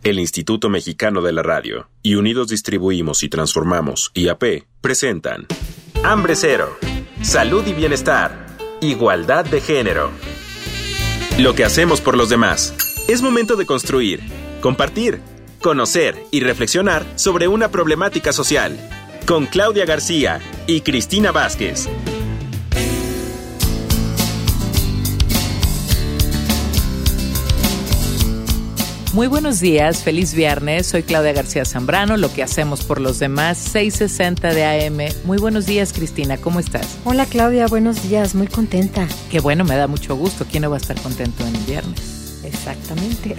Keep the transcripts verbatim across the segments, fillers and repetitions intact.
El Instituto Mexicano de la Radio y Unidos Distribuimos y Transformamos, I A P, presentan Hambre Cero, Salud y Bienestar, Igualdad de Género. Lo que hacemos por los demás. Es momento de construir, compartir, conocer y reflexionar sobre una problemática social. Con Claudia García y Cristina Vázquez. Muy buenos días, feliz viernes, soy Claudia García Zambrano, lo que hacemos por los demás, seiscientos sesenta de A M. Muy buenos días, Cristina, ¿cómo estás? Hola Claudia, buenos días, muy contenta. Qué bueno, me da mucho gusto, ¿quién no va a estar contento en viernes? Exactamente.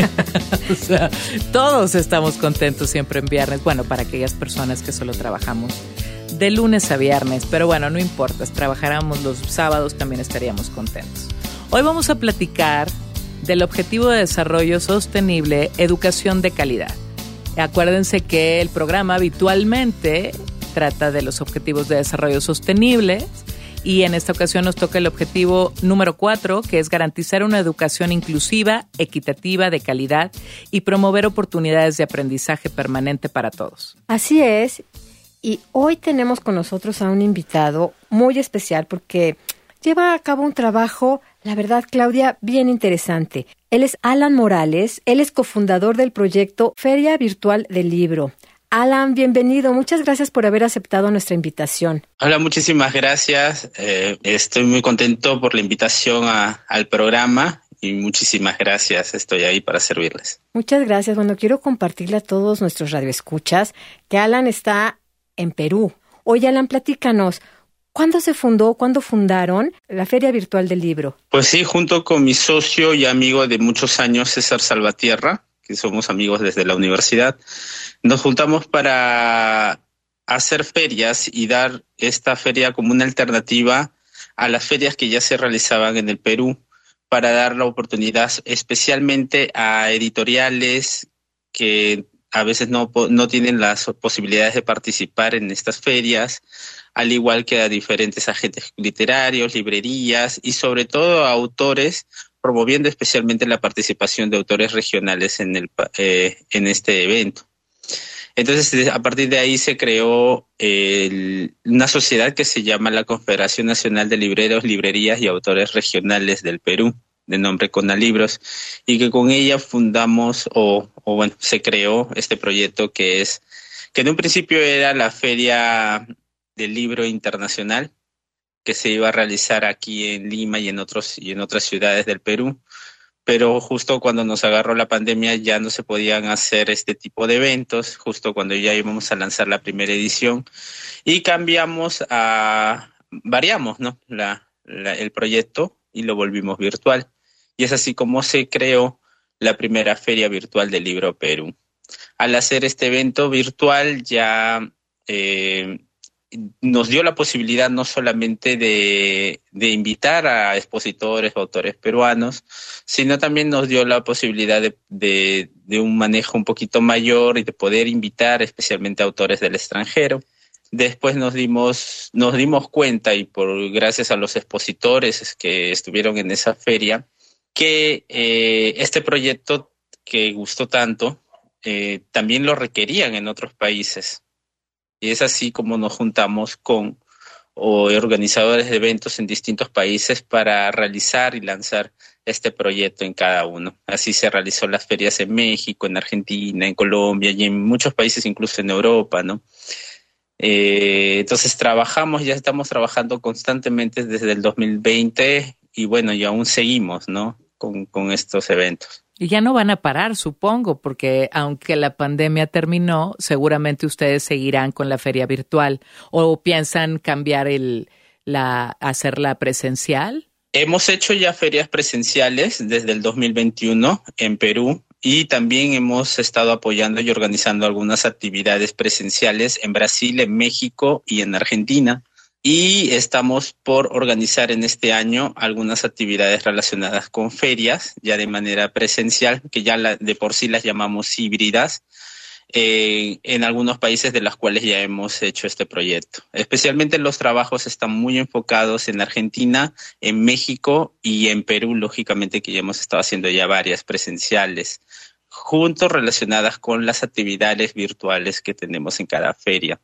O sea, todos estamos contentos siempre en viernes, bueno, para aquellas personas que solo trabajamos de lunes a viernes, pero bueno, no importa, si trabajáramos los sábados también estaríamos contentos. Hoy vamos a platicar del Objetivo de Desarrollo Sostenible, Educación de Calidad. Acuérdense que el programa habitualmente trata de los Objetivos de Desarrollo Sostenible y en esta ocasión nos toca el objetivo número cuatro, que es garantizar una educación inclusiva, equitativa, de calidad y promover oportunidades de aprendizaje permanente para todos. Así es, y hoy tenemos con nosotros a un invitado muy especial porque lleva a cabo un trabajo, la verdad, Claudia, bien interesante. Él es Alan Morales, él es cofundador del proyecto Feria Virtual del Libro. Alan, bienvenido. Muchas gracias por haber aceptado nuestra invitación. Hola, muchísimas gracias. Eh, estoy muy contento por la invitación a, al programa y muchísimas gracias. Estoy ahí para servirles. Muchas gracias. Bueno, quiero compartirle a todos nuestros radioescuchas que Alan está en Perú. Oye, Alan, platícanos. ¿Cuándo se fundó, cuándo fundaron la Feria Virtual del Libro? Pues sí, junto con mi socio y amigo de muchos años, César Salvatierra, que somos amigos desde la universidad, nos juntamos para hacer ferias y dar esta feria como una alternativa a las ferias que ya se realizaban en el Perú, para dar la oportunidad especialmente a editoriales que a veces no, no tienen las posibilidades de participar en estas ferias, al igual que a diferentes agentes literarios, librerías y sobre todo a autores, promoviendo especialmente la participación de autores regionales en, el, eh, en este evento. Entonces, a partir de ahí se creó eh, una sociedad que se llama la Confederación Nacional de Libreros, Librerías y Autores Regionales del Perú, de nombre Conalibros, y que con ella fundamos, o, o bueno, se creó este proyecto que es, que en un principio era la Feria del Libro Internacional, que se iba a realizar aquí en Lima y en otros y en otras ciudades del Perú, pero justo cuando nos agarró la pandemia ya no se podían hacer este tipo de eventos, justo cuando ya íbamos a lanzar la primera edición, y cambiamos a, variamos, ¿no? la, la, el proyecto y lo volvimos virtual. Y es así como se creó la primera Feria Virtual del Libro Perú. Al hacer este evento virtual ya eh, nos dio la posibilidad no solamente de, de invitar a expositores, autores peruanos, sino también nos dio la posibilidad de, de, de un manejo un poquito mayor y de poder invitar especialmente a autores del extranjero. Después nos dimos, nos dimos cuenta, y por gracias a los expositores que estuvieron en esa feria, que eh, este proyecto que gustó tanto, eh, también lo requerían en otros países. Y es así como nos juntamos con o, organizadores de eventos en distintos países para realizar y lanzar este proyecto en cada uno. Así se realizó las ferias en México, en Argentina, en Colombia y en muchos países, incluso en Europa, ¿no? Eh, entonces trabajamos, ya estamos trabajando constantemente desde el dos mil veinte y bueno, y aún seguimos, ¿no? Con, con estos eventos. Y ya no van a parar, supongo, porque aunque la pandemia terminó, seguramente ustedes seguirán con la feria virtual. ¿O piensan cambiar el, la, hacerla presencial? Hemos hecho ya ferias presenciales desde el dos mil veintiuno en Perú y también hemos estado apoyando y organizando algunas actividades presenciales en Brasil, en México y en Argentina. Y estamos por organizar en este año algunas actividades relacionadas con ferias, ya de manera presencial, que ya la, de por sí las llamamos híbridas, eh, en algunos países de los cuales ya hemos hecho este proyecto. Especialmente los trabajos están muy enfocados en Argentina, en México y en Perú, lógicamente que ya hemos estado haciendo ya varias presenciales, juntos relacionadas con las actividades virtuales que tenemos en cada feria.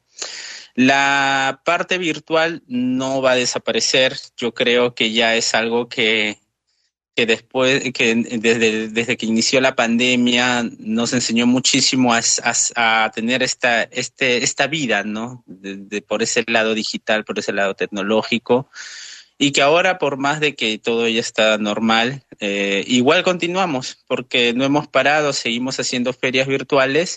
La parte virtual no va a desaparecer. Yo creo que ya es algo que, que después, que desde, desde que inició la pandemia nos enseñó muchísimo a, a, a tener esta, este, esta vida, ¿no? De, de, por ese lado digital, por ese lado tecnológico. Y que ahora, por más de que todo ya está normal, eh, igual continuamos, porque no hemos parado, seguimos haciendo ferias virtuales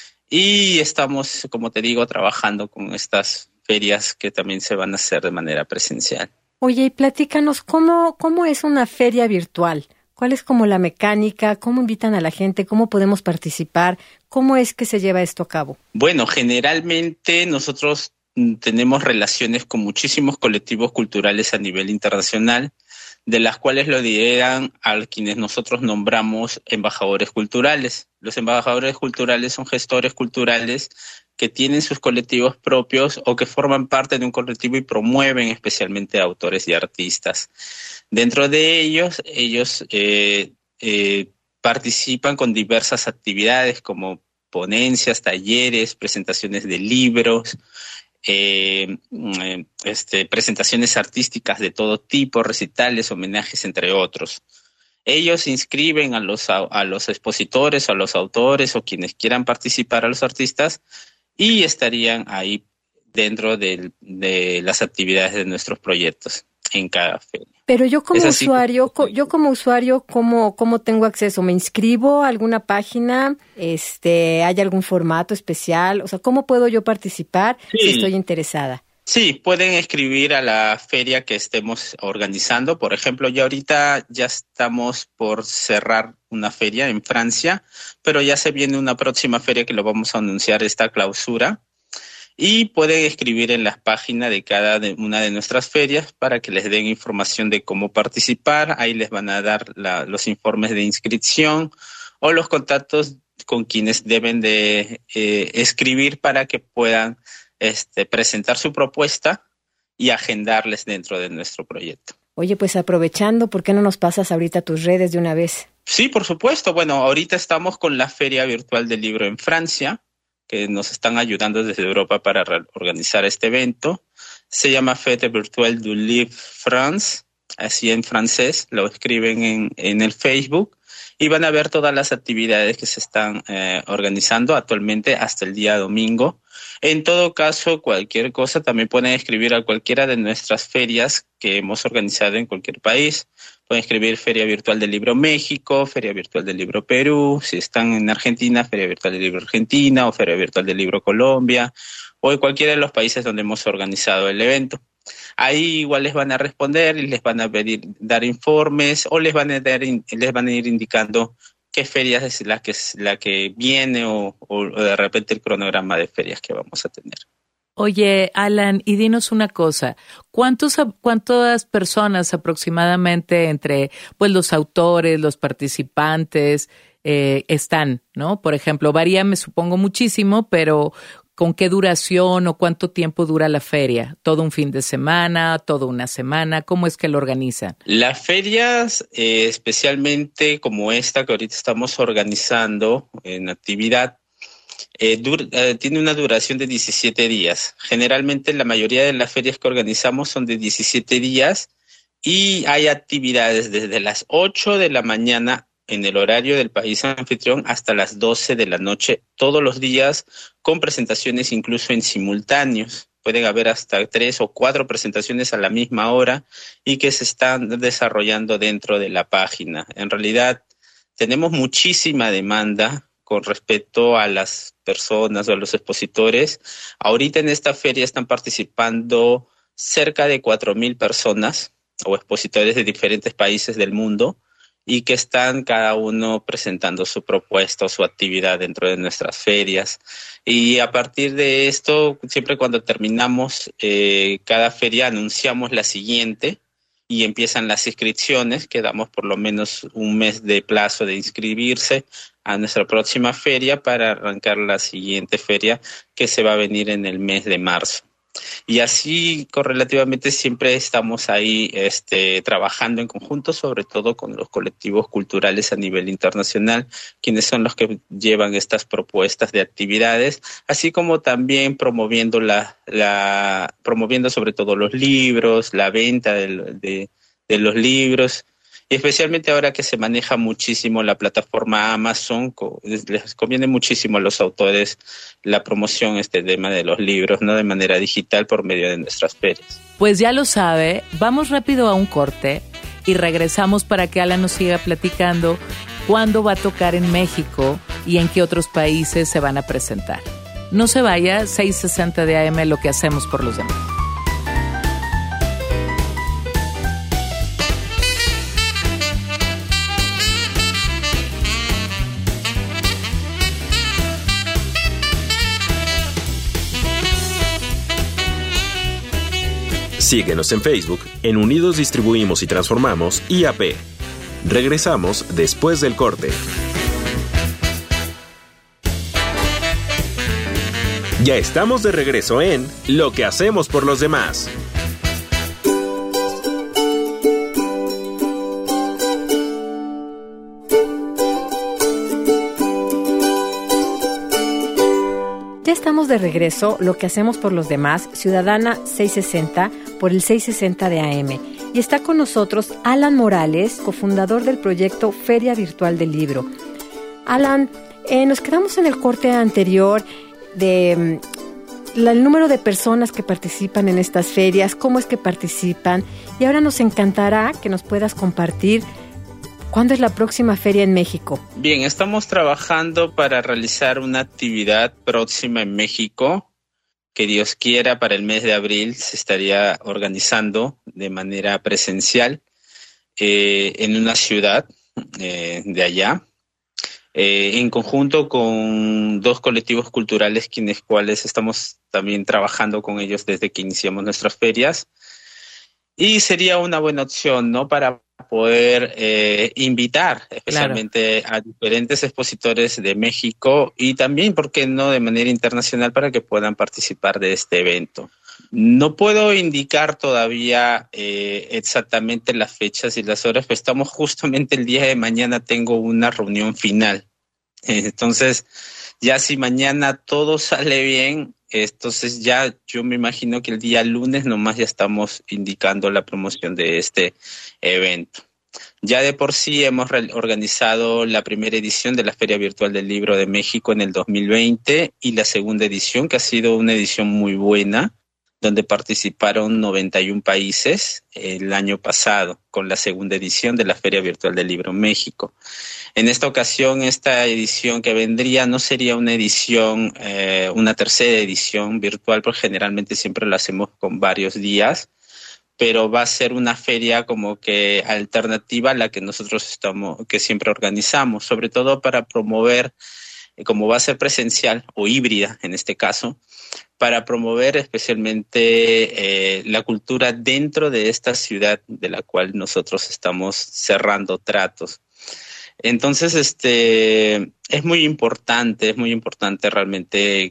y estamos, como te digo, trabajando con estas ferias que también se van a hacer de manera presencial. Oye, y platícanos, ¿cómo, cómo es una feria virtual? ¿Cuál es como la mecánica? ¿Cómo invitan a la gente? ¿Cómo podemos participar? ¿Cómo es que se lleva esto a cabo? Bueno, generalmente nosotros tenemos relaciones con muchísimos colectivos culturales a nivel internacional, de las cuales lo lideran a quienes nosotros nombramos embajadores culturales. Los embajadores culturales son gestores culturales que tienen sus colectivos propios o que forman parte de un colectivo y promueven especialmente a autores y artistas. Dentro de ellos, ellos eh, eh, participan con diversas actividades como ponencias, talleres, presentaciones de libros, Eh, este, presentaciones artísticas de todo tipo, recitales, homenajes, entre otros. Ellos inscriben a los, a, a los expositores, a los autores o quienes quieran participar, a los artistas, y estarían ahí dentro de, de las actividades de nuestros proyectos en cada feria. Pero yo como usuario, que... yo como usuario, ¿cómo, cómo tengo acceso? ¿Me inscribo a alguna página? Este, ¿hay algún formato especial? O sea, ¿cómo puedo yo participar sí. si estoy interesada? Sí, pueden escribir a la feria que estemos organizando. Por ejemplo, ya ahorita ya estamos por cerrar una feria en Francia, pero ya se viene una próxima feria que lo vamos a anunciar, esta clausura. Y pueden escribir en las páginas de cada de una de nuestras ferias para que les den información de cómo participar. Ahí les van a dar la, los informes de inscripción o los contactos con quienes deben de eh, escribir para que puedan este, presentar su propuesta y agendarles dentro de nuestro proyecto. Oye, pues aprovechando, ¿por qué no nos pasas ahorita tus redes de una vez? Sí, por supuesto. Bueno, ahorita estamos con la Feria Virtual del Libro en Francia, que nos están ayudando desde Europa para organizar este evento. Se llama Fête Virtuelle du Livre France, así en francés, lo escriben en, en el Facebook, y van a ver todas las actividades que se están eh, organizando actualmente hasta el día domingo. En todo caso, cualquier cosa, también pueden escribir a cualquiera de nuestras ferias que hemos organizado en cualquier país. Pueden escribir Feria Virtual del Libro México, Feria Virtual del Libro Perú, si están en Argentina, Feria Virtual del Libro Argentina o Feria Virtual del Libro Colombia, o en cualquiera de los países donde hemos organizado el evento. Ahí igual les van a responder y les van a pedir dar informes o les van a, dar, les van a ir indicando qué ferias es la que, la que viene o, o de repente el cronograma de ferias que vamos a tener. Oye, Alan, y dinos una cosa, ¿cuántos, cuántas personas aproximadamente entre pues los autores, los participantes eh, están, ¿no? Por ejemplo, varía, me supongo, muchísimo, pero ¿con qué duración o cuánto tiempo dura la feria? ¿Todo un fin de semana, toda una semana? ¿Cómo es que lo organizan? Las ferias, eh, especialmente como esta que ahorita estamos organizando en actividad, Eh, dur, eh, tiene una duración de diecisiete días. Generalmente la mayoría de las ferias que organizamos son de diecisiete días y hay actividades desde las ocho de la mañana en el horario del país anfitrión hasta las doce de la noche todos los días, con presentaciones incluso en simultáneos. Pueden haber hasta tres o cuatro presentaciones a la misma hora y que se están desarrollando dentro de la página. En realidad tenemos muchísima demanda con respecto a las personas o a los expositores. Ahorita en esta feria están participando cerca de cuatro mil personas o expositores de diferentes países del mundo y que están cada uno presentando su propuesta o su actividad dentro de nuestras ferias. Y a partir de esto, siempre cuando terminamos eh, cada feria anunciamos la siguiente y empiezan las inscripciones, que damos por lo menos un mes de plazo de inscribirse a nuestra próxima feria para arrancar la siguiente feria que se va a venir en el mes de marzo. Y así correlativamente siempre estamos ahí este, trabajando en conjunto, sobre todo con los colectivos culturales a nivel internacional, quienes son los que llevan estas propuestas de actividades, así como también promoviendo la, la promoviendo sobre todo los libros, la venta de, de, de los libros. Y especialmente ahora que se maneja muchísimo la plataforma Amazon, les conviene muchísimo a los autores la promoción este tema de los libros, ¿no? De manera digital por medio de nuestras ferias. Pues ya lo sabe, vamos rápido a un corte y regresamos para que Alan nos siga platicando cuándo va a tocar en México y en qué otros países se van a presentar. No se vaya, seiscientos sesenta de A M, lo que hacemos por los demás. Síguenos en Facebook, en Unidos Distribuimos y Transformamos I A P. Regresamos después del corte. Ya estamos de regreso en Lo que hacemos por los demás. Ya estamos de regreso, Lo que hacemos por los demás, Ciudadana seiscientos sesenta por el seiscientos sesenta de A M. Y está con nosotros Alan Morales, cofundador del proyecto Feria Virtual del Libro. Alan, eh, nos quedamos en el corte anterior de mm, la, el número de personas que participan en estas ferias, cómo es que participan, y ahora nos encantará que nos puedas compartir ¿cuándo es la próxima feria en México? Bien, estamos trabajando para realizar una actividad próxima en México, que Dios quiera para el mes de abril se estaría organizando de manera presencial eh, en una ciudad eh, de allá, eh, en conjunto con dos colectivos culturales, quienes cuales estamos también trabajando con ellos desde que iniciamos nuestras ferias. Y sería una buena opción, ¿no?, para poder eh, invitar especialmente claro. a diferentes expositores de México y también, ¿por qué no?, de manera internacional para que puedan participar de este evento. No puedo indicar todavía eh, exactamente las fechas y las horas, pero estamos justamente el día de mañana, tengo una reunión final. Entonces, ya si mañana todo sale bien, entonces ya yo me imagino que el día lunes nomás ya estamos indicando la promoción de este evento. Ya de por sí hemos organizado la primera edición de la Feria Virtual del Libro de México en el dos mil veinte y la segunda edición, que ha sido una edición muy buena, donde participaron noventa y un países el año pasado con la segunda edición de la Feria Virtual del Libro México. En esta ocasión, esta edición que vendría no sería una edición, eh, una tercera edición virtual, porque generalmente siempre lo hacemos con varios días, pero va a ser una feria como que alternativa a la que nosotros estamos, que siempre organizamos, sobre todo para promover, eh, como va a ser presencial o híbrida en este caso, para promover especialmente eh, la cultura dentro de esta ciudad de la cual nosotros estamos cerrando tratos. Entonces, este, es muy importante, es muy importante realmente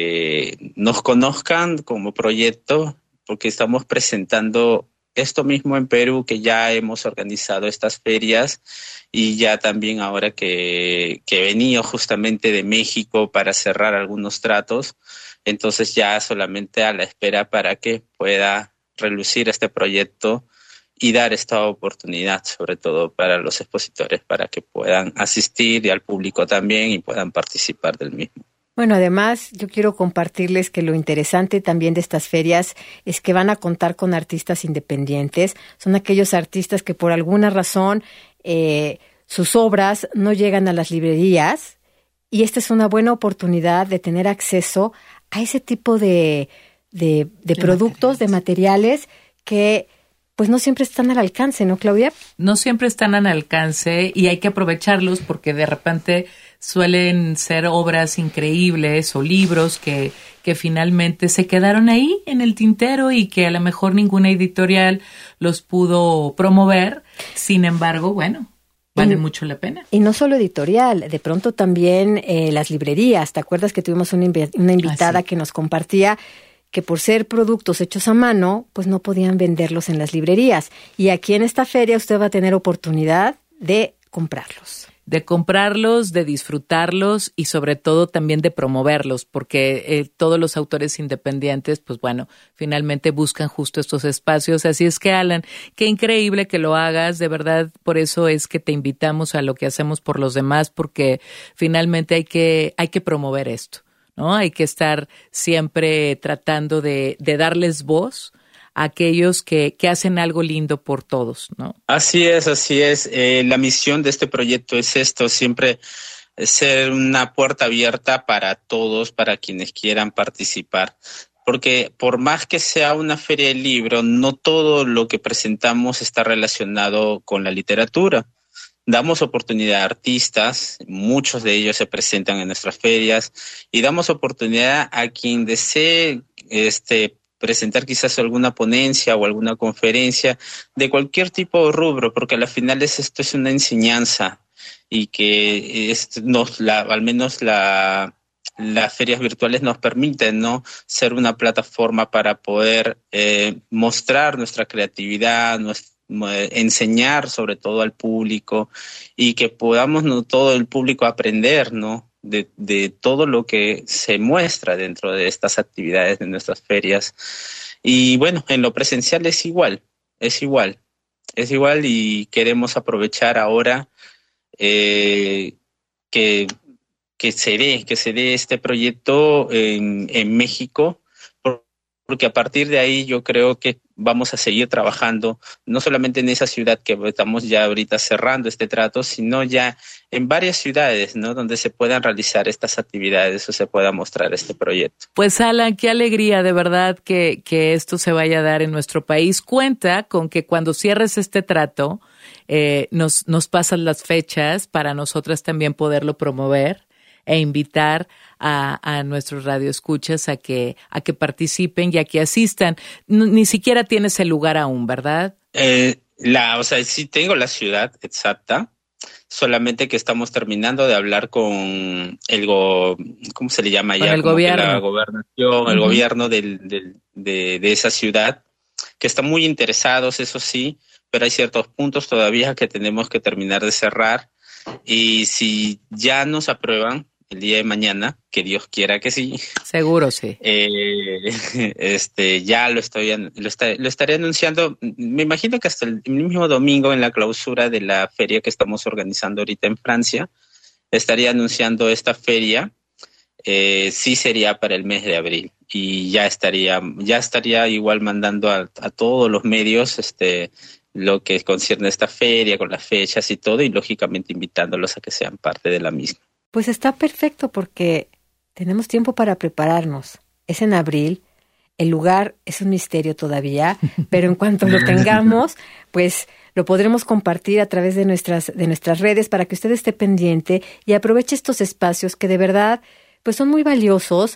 que nos conozcan como proyecto, porque estamos presentando esto mismo en Perú, que ya hemos organizado estas ferias, y ya también ahora que, que he venido justamente de México para cerrar algunos tratos, entonces ya solamente a la espera para que pueda relucir este proyecto y dar esta oportunidad, sobre todo para los expositores, para que puedan asistir, y al público también, y puedan participar del mismo. Bueno, además, yo quiero compartirles que lo interesante también de estas ferias es que van a contar con artistas independientes. Son aquellos artistas que por alguna razón eh, sus obras no llegan a las librerías, y esta es una buena oportunidad de tener acceso a ese tipo de, de, de, de productos, materiales. de materiales que pues no siempre están al alcance, ¿no, Claudia? No siempre están al alcance y hay que aprovecharlos, porque de repente suelen ser obras increíbles o libros que, que finalmente se quedaron ahí en el tintero y que a lo mejor ninguna editorial los pudo promover. Sin embargo, bueno, valen y, mucho la pena. Y no solo editorial, de pronto también eh, las librerías. ¿Te acuerdas que tuvimos una, inv- una invitada ah, sí. que nos compartía que por ser productos hechos a mano, pues no podían venderlos en las librerías. Y aquí en esta feria usted va a tener oportunidad de comprarlos. De comprarlos, de disfrutarlos y sobre todo también de promoverlos, porque eh, todos los autores independientes, pues bueno, finalmente buscan justo estos espacios. Así es que, Alan, qué increíble que lo hagas, de verdad, por eso es que te invitamos a lo que hacemos por los demás, porque finalmente hay que, hay que promover esto, ¿no? Hay que estar siempre tratando de, de darles voz a aquellos que, que hacen algo lindo por todos, ¿no? Así es, así es. Eh, la misión de este proyecto es esto, siempre ser una puerta abierta para todos, para quienes quieran participar. Porque por más que sea una feria de libro, no todo lo que presentamos está relacionado con la literatura. Damos oportunidad a artistas, muchos de ellos se presentan en nuestras ferias, y damos oportunidad a quien desee este presentar quizás alguna ponencia o alguna conferencia de cualquier tipo de rubro, porque al final es, esto es una enseñanza y que es, nos, la, al menos la, las ferias virtuales nos permiten, ¿no?, ser una plataforma para poder eh, mostrar nuestra creatividad, nuestra enseñar sobre todo al público y que podamos, ¿no?, todo el público aprender, ¿no?, de, de todo lo que se muestra dentro de estas actividades de nuestras ferias. Y bueno, en lo presencial es igual, es igual, es igual y queremos aprovechar ahora eh, que, que se dé, que se dé este proyecto en, en México, porque a partir de ahí yo creo que vamos a seguir trabajando, no solamente en esa ciudad que estamos ya ahorita cerrando este trato, sino ya en varias ciudades, ¿no?, donde se puedan realizar estas actividades o se pueda mostrar este proyecto. Pues Alan, qué alegría de verdad que, que esto se vaya a dar en nuestro país. Cuenta con que cuando cierres este trato, eh, nos, nos pasan las fechas para nosotras también poderlo promover e invitar a, a nuestros radioescuchas a que, a que participen y a que asistan. N- ni siquiera tienes el lugar aún, ¿verdad? Eh, la, o sea, sí tengo la ciudad exacta, solamente que estamos terminando de hablar con el go, ¿cómo se le llama Con ya? el Como gobierno. que la gobernación, uh-huh. El gobierno del, del, de, de esa ciudad, que están muy interesados, eso sí, pero hay ciertos puntos todavía que tenemos que terminar de cerrar. Y si ya nos aprueban el día de mañana, que Dios quiera que sí. Seguro sí. Eh, este, ya lo estoy, lo, está, lo estaré anunciando. Me imagino que hasta el mismo domingo en la clausura de la feria que estamos organizando ahorita en Francia, estaría anunciando esta feria. Eh, sí sería para el mes de abril y ya estaría, ya estaría igual mandando a, a todos los medios, este. lo que concierne a esta feria, con las fechas y todo, y lógicamente invitándolos a que sean parte de la misma. Pues está perfecto porque tenemos tiempo para prepararnos. Es en abril, el lugar es un misterio todavía, pero en cuanto lo tengamos, pues lo podremos compartir a través de nuestras, de nuestras redes para que usted esté pendiente y aproveche estos espacios que de verdad pues son muy valiosos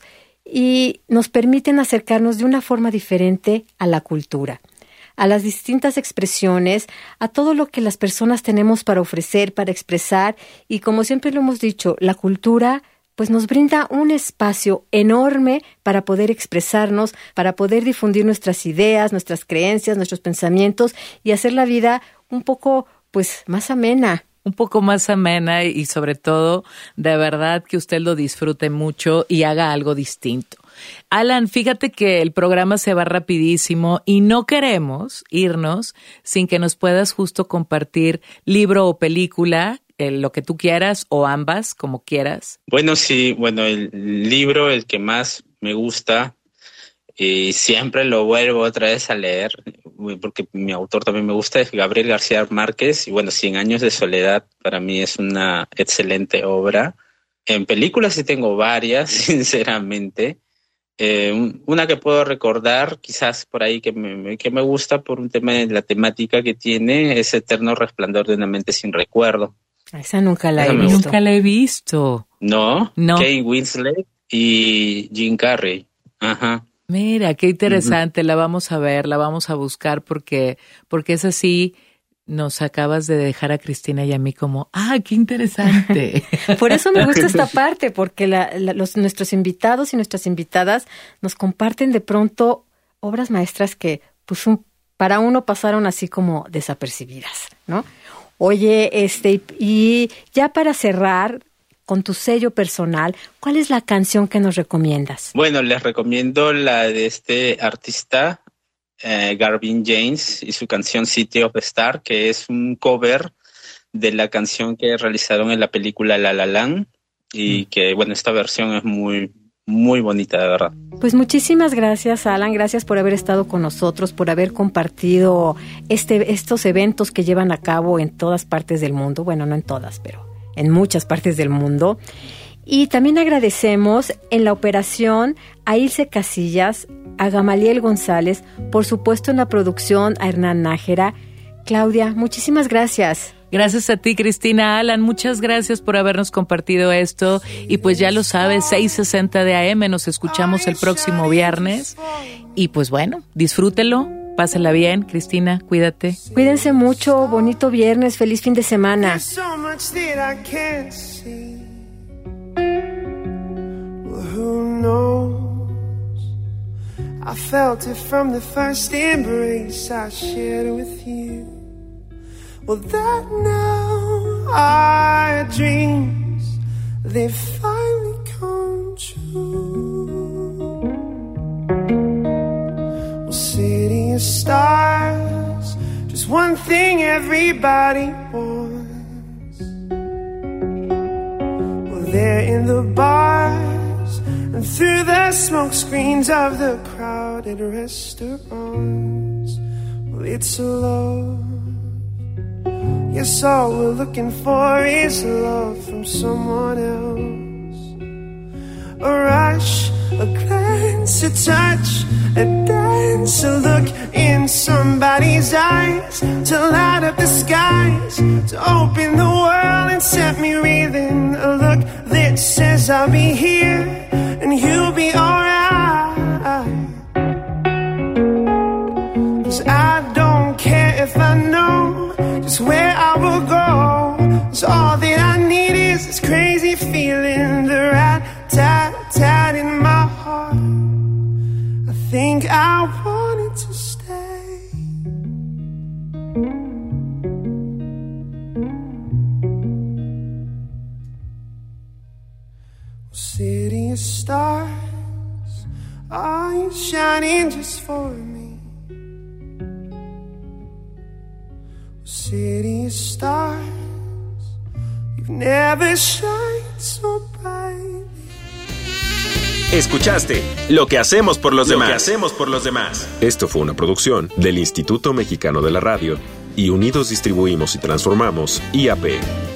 y nos permiten acercarnos de una forma diferente a la cultura, a las distintas expresiones, a todo lo que las personas tenemos para ofrecer, para expresar, y como siempre lo hemos dicho, la cultura pues nos brinda un espacio enorme para poder expresarnos, para poder difundir nuestras ideas, nuestras creencias, nuestros pensamientos y hacer la vida un poco pues más amena. Un poco más amena y sobre todo, de verdad que usted lo disfrute mucho y haga algo distinto. Alan, fíjate que el programa se va rapidísimo y no queremos irnos sin que nos puedas justo compartir libro o película, eh, lo que tú quieras o ambas, como quieras. Bueno, sí, bueno, el libro, el que más me gusta, y siempre lo vuelvo otra vez a leer, porque mi autor también me gusta, es Gabriel García Márquez, y bueno, Cien años de soledad para mí es una excelente obra. En películas sí tengo varias, sinceramente. Eh, una que puedo recordar, quizás por ahí que me, que me gusta por un tema de la temática que tiene, es Eterno Resplandor de una mente sin recuerdo. Esa nunca la Esa he me visto. Nunca la he visto. No, No. Kate Winslet y Jim Carrey. Ajá. Mira, qué interesante, uh-huh. La vamos a ver, la vamos a buscar porque, porque es así, nos acabas de dejar a Cristina y a mí como, ¡ah, qué interesante! Por eso me gusta esta parte, porque la, la, los, nuestros invitados y nuestras invitadas nos comparten de pronto obras maestras que pues un, para uno pasaron así como desapercibidas, ¿no? Oye, este, y ya para cerrar, con tu sello personal, ¿cuál es la canción que nos recomiendas? Bueno, les recomiendo la de este artista, Eh, Garvin James, y su canción City of Stars, que es un cover de la canción que realizaron en la película La La Land, y que bueno, esta versión es muy muy bonita, de verdad. Pues muchísimas gracias, Alan, gracias por haber estado con nosotros, por haber compartido este estos eventos que llevan a cabo en todas partes del mundo, bueno, no en todas, pero en muchas partes del mundo. Y también agradecemos en la operación a Ilse Casillas, a Gamaliel González, por supuesto en la producción a Hernán Nájera. Claudia, muchísimas gracias. Gracias a ti, Cristina. Alan, muchas gracias por habernos compartido esto. Y pues ya lo sabes, seis sesenta de A M, nos escuchamos el próximo viernes. Y pues bueno, disfrútelo, pásala bien. Cristina, cuídate. Cuídense mucho, bonito viernes, feliz fin de semana. Who knows? I felt it from the first embrace I shared with you. Well, that now our dreams, they finally come true. Well, city of stars, just one thing everybody wants. Well, they're in the bars and through the smoke screens of the crowded restaurants. Well, it's a love. Yes, all we're looking for is love from someone else. A rush, a glance, a touch, a dance, a look in somebody's eyes, to light up the skies, to open the world and set me reeling. A look that says I'll be here and you'll be alright. 'Cause I don't care if I know just where I will go. 'Cause all that I need is this crazy feeling, the rat-tat-tat in my heart. I think I want it to stay. City of stars, are you shining just for me? City of stars, you've never shined so bright. Escuchaste Lo que hacemos por los demás. Lo que hacemos por los demás. Esto fue una producción del Instituto Mexicano de la Radio y Unidos Distribuimos y Transformamos I A P.